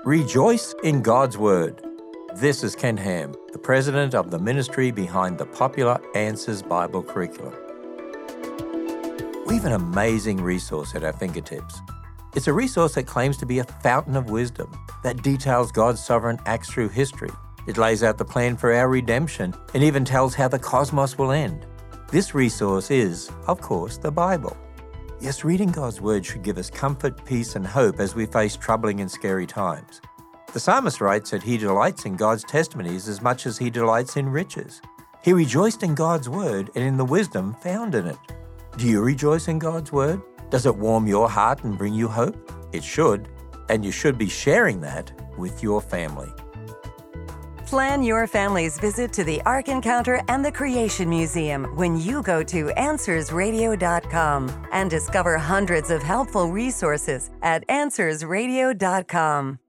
Rejoice in God's Word. This is Ken Ham, the president of the ministry behind the popular Answers Bible curriculum. We have an amazing resource at our fingertips. It's a resource that claims to be a fountain of wisdom, that details God's sovereign acts through history. It lays out the plan for our redemption and even tells how the cosmos will end. This resource is, of course, the Bible. Yes, reading God's Word should give us comfort, peace, and hope as we face troubling and scary times. The psalmist writes that he delights in God's testimonies as much as he delights in riches. He rejoiced in God's Word and in the wisdom found in it. Do you rejoice in God's Word? Does it warm your heart and bring you hope? It should, and you should be sharing that with your family. Plan your family's visit to the Ark Encounter and the Creation Museum when you go to AnswersRadio.com and discover hundreds of helpful resources at AnswersRadio.com.